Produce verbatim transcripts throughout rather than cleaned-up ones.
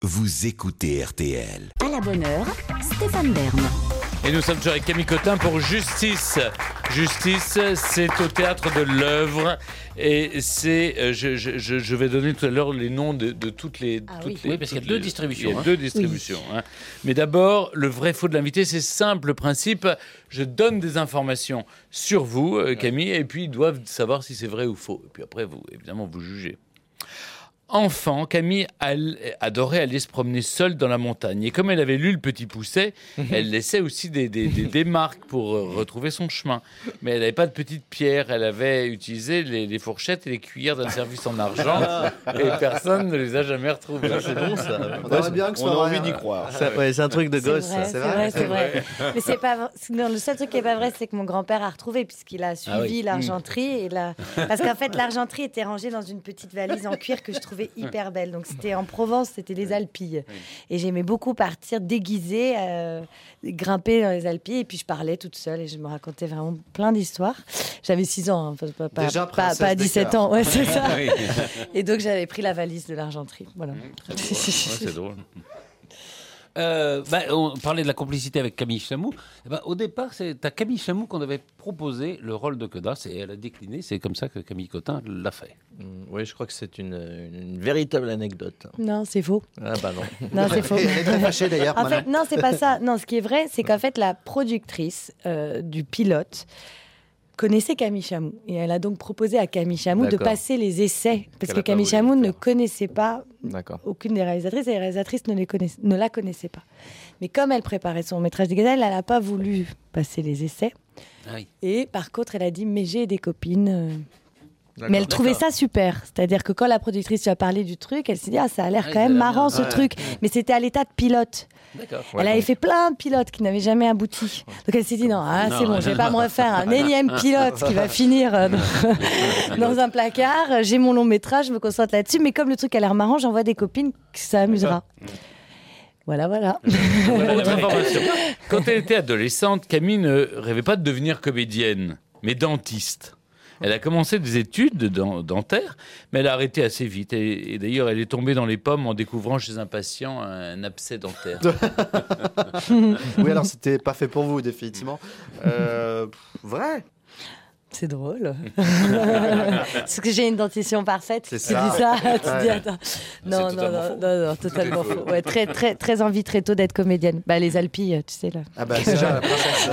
Vous écoutez R T L. À la bonne heure, Stéphane Bern. Et nous sommes toujours avec Camille Cotin pour Justice. Justice, c'est au Théâtre de l'Œuvre. Et c'est, euh, je, je, je vais donner tout à l'heure les noms de, de toutes les... Ah toutes oui. les oui, parce qu'il y a deux les, distributions. Il y a hein. deux distributions. Oui. Hein. Mais d'abord, le vrai faux de l'invité, c'est simple le principe. Je donne des informations sur vous, euh, Camille, et puis ils doivent savoir si c'est vrai ou faux. Et puis après, vous, évidemment, vous jugez. Enfant, Camille adorait aller se promener seule dans la montagne. Et comme elle avait lu Le Petit Poucet, elle laissait aussi des, des, des, des marques pour euh, retrouver son chemin. Mais elle n'avait pas de petites pierres. Elle avait utilisé les, les fourchettes et les cuillères d'un service en argent. Et personne ne les a jamais retrouvées. C'est bon, ça. On aimerait bien que ce On a soit envie vrai, d'y hein. croire. Ça, ouais, c'est un truc de C'est gosse, vrai, ça. c'est vrai, c'est vrai. vrai. Mais c'est pas vrai. Non, le seul truc qui est pas vrai, c'est que mon grand-père a retrouvé puisqu'il a suivi Ah oui. l'argenterie et la... parce qu'en fait l'argenterie était rangée dans une petite valise en cuir que je trouvais hyper belle. Donc c'était en Provence, c'était les Alpilles. Oui. Et j'aimais beaucoup partir déguisée, euh, grimper dans les Alpilles et puis je parlais toute seule et je me racontais vraiment plein d'histoires. J'avais six ans, hein, pas, pas, Déjà pas, princesse pas des dix-sept cœurs. ans. Ouais, c'est ça. Oui. Et donc j'avais pris la valise de l'argenterie. Voilà. Ouais, c'est drôle. Euh, bah, on parlait de la complicité avec Camille Chamou. Eh ben, au départ, c'est à Camille Chamou qu'on avait proposé le rôle de Quedas et elle a décliné. C'est comme ça que Camille Cotin l'a fait. Mm, oui, je crois que c'est une, une véritable anecdote. Non, c'est faux. Ah bah non. Non, c'est faux. Elle est très fâchée d'ailleurs. En Manon. fait, non, c'est pas ça. Non, ce qui est vrai, c'est qu'en fait, la productrice euh, du pilote connaissait Camille Chamou. Et elle a donc proposé à Camille Chamou de D'accord. passer les essais. Parce Qu'elle que a pas Camille voulu Chamou le ne faire. connaissait pas, D'accord. aucune des réalisatrices, et les réalisatrices ne, les connaiss- ne la connaissaient pas. Mais comme elle préparait son métrage de Gazelle, elle n'a pas voulu passer les essais. Ah oui. Et par contre, elle a dit, mais j'ai des copines. euh, D'accord. Mais elle trouvait ça super. C'est-à-dire que quand la productrice lui a parlé du truc, elle s'est dit, ah, ça a l'air Ouais, quand ça a même l'air marrant bien. ce Ouais. truc. Mais c'était à l'état de pilote. D'accord. Elle avait fait plein de pilotes qui n'avaient jamais abouti. Donc elle s'est dit non, ah, c'est Non. bon, je vais pas me refaire un énième pilote qui va finir euh, dans, dans un placard. J'ai mon long métrage, je me concentre là-dessus. Mais comme le truc a l'air marrant, j'envoie des copines que ça amusera. Voilà, voilà. Voilà, autre information. Quand elle était adolescente, Camille ne rêvait pas de devenir comédienne, mais dentiste. Elle a commencé des études de dent- dentaires, mais elle a arrêté assez vite. Et, et d'ailleurs, elle est tombée dans les pommes en découvrant chez un patient un abcès dentaire. Oui, alors c'était pas fait pour vous, définitivement. Euh, pff, vrai. C'est drôle. Parce que j'ai une dentition parfaite. C'est tu ça. dis ça, tu Ouais. dis attends. Non, non, totalement non, faux. non, non, totalement faux. Ouais, très, très, très envie très tôt d'être comédienne. Bah, les Alpilles, tu sais là. Ah bah déjà, la princesse.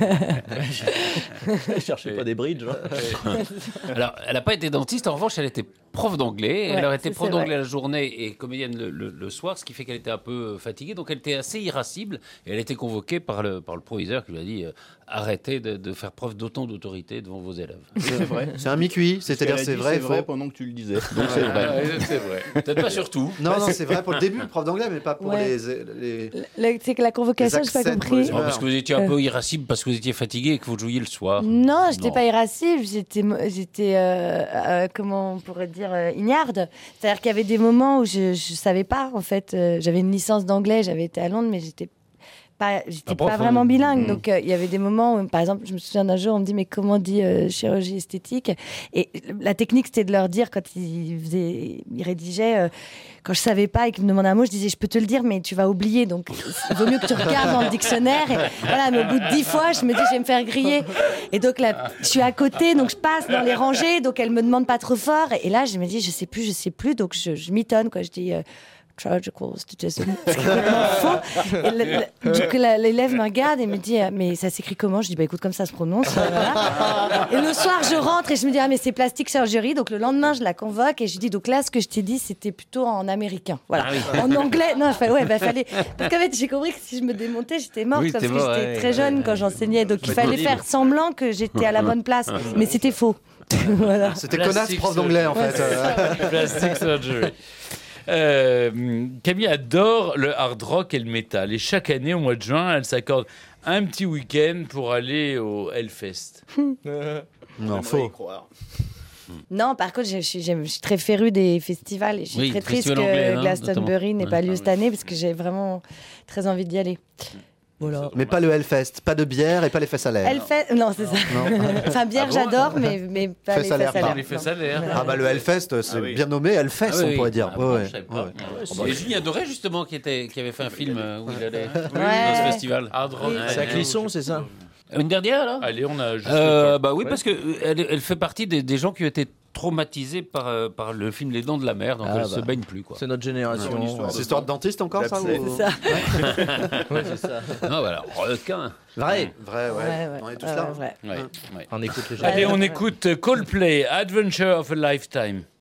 Cherchez pas des bridges. Alors, elle n'a pas été dentiste. En revanche, elle était prof d'anglais. Ouais, elle aurait été ça, prof c'est d'anglais vrai. la journée et comédienne le, le- le soir, ce qui fait qu'elle était un peu fatiguée. Donc, elle était assez irascible. Et elle a été convoquée par le, par le proviseur qui lui a dit euh, arrêtez de, de faire preuve d'autant d'autorité devant vos élèves. C'est vrai. C'est un mi-cuit, c'est-à-dire c'est vrai, C'est vrai faux. pendant que tu le disais. Donc, c'est vrai. Ouais, c'est vrai. Peut-être pas surtout. Non, non, c'est vrai pour le début, le prof d'anglais, mais pas pour Ouais. les, les. Le- C'est que la convocation, Les je n'ai pas accès de compris. Paul Non, parce que vous étiez un peu irascible, parce que vous étiez fatigué et que vous jouiez le soir. Non, j'étais Non. pas irascible, j'étais, mo- j'étais euh, euh, comment on pourrait dire, euh, ignarde. C'est-à-dire qu'il y avait des moments où je, je savais pas, en fait. Euh, j'avais une licence d'anglais, j'avais été à Londres, mais j'étais pas, j'étais Pas pas, prof, vraiment hein. bilingue. Mmh. Donc euh, il y avait des moments où, par exemple, je me souviens d'un jour, on me dit mais comment on dit euh, chirurgie esthétique. Et la technique, c'était de leur dire quand ils faisaient, ils rédigeaient. euh, quand je savais pas et qu'ils me demandaient un mot, je disais je peux te le dire, mais tu vas oublier. Donc il vaut mieux que tu regardes dans le dictionnaire. Et, voilà, mais au bout de dix fois, je me dis je vais me faire griller. Et donc là, je suis à côté, donc je passe dans les rangées, donc elle me demande pas trop fort. Et là, je me dis je sais plus, je sais plus, donc je, je mitonne quoi. Je dis euh, Tragical stitches. C'est complètement faux. Et le- le- du coup, la- l'élève me regarde et me dit euh, mais ça s'écrit comment? Je dis bah écoute comme ça se prononce. euh, voilà. Et le soir je rentre et je me dis ah mais c'est plastic surgery. Donc le lendemain je la convoque et je dis donc là ce que je t'ai dit c'était plutôt en américain. Voilà. En anglais non fa- ouais bah fallait parce qu'en fait j'ai compris que si je me démontais j'étais morte Oui, parce t'es que mort, j'étais ouais, très ouais, jeune ouais. quand j'enseignais donc il Ouais, fallait libre. faire semblant que j'étais à la bonne place mais c'était faux. Voilà. C'était Plastic connasse, prof d'anglais, en fait. Euh, Plastic surgery. Euh, Camille adore le hard rock et le métal. Et chaque année, au mois de juin, elle s'accorde un petit week-end pour aller au Hellfest. Non, y faux. croire. Non, par contre, je, je suis, j'aime- je suis très férue des festivals et je suis Oui, très triste festival que anglais, hein, Glastonbury notamment. n'ait Ouais. pas lieu Ah cette oui. année parce que j'ai vraiment très envie d'y aller. Voilà. Mais pas le Hellfest, pas de bière et pas les fesses à l'air. Elle fait. Non, c'est ça. Enfin, bière, Ah bon j'adore, mais, mais pas Fesses les à l'air, fesses à pas. l'air. Les fesses à l'air. Ah bah le Hellfest, c'est Ah oui. bien nommé Hellfest, Ah oui, on oui. pourrait dire. Ah, Ouais, bon, ouais. je savais pas. Ouais. Et Julien Doré, justement, qui, était, qui avait fait un film euh, où il allait Ouais. dans ce festival. Hard rock. C'est à Clisson, c'est ça? Une dernière, alors Allez, on a juste. Euh, le temps. bah oui, parce que euh, elle, elle fait partie des, des gens qui ont été traumatisés par, euh, par le film Les Dents de la Mer, donc Ah elle bah. se baigne plus, quoi. C'est notre génération. C'est histoire de dentiste encore, ça L'abcès. ou... C'est ça. Ouais, c'est ça. Non, voilà, requin. Vrai. Vrai, ouais. Ouais, ouais. On est tous Ouais, là. ouais, vrai. Ouais, ouais. On écoute le Allez, générique. on écoute Coldplay, Adventure of a Lifetime.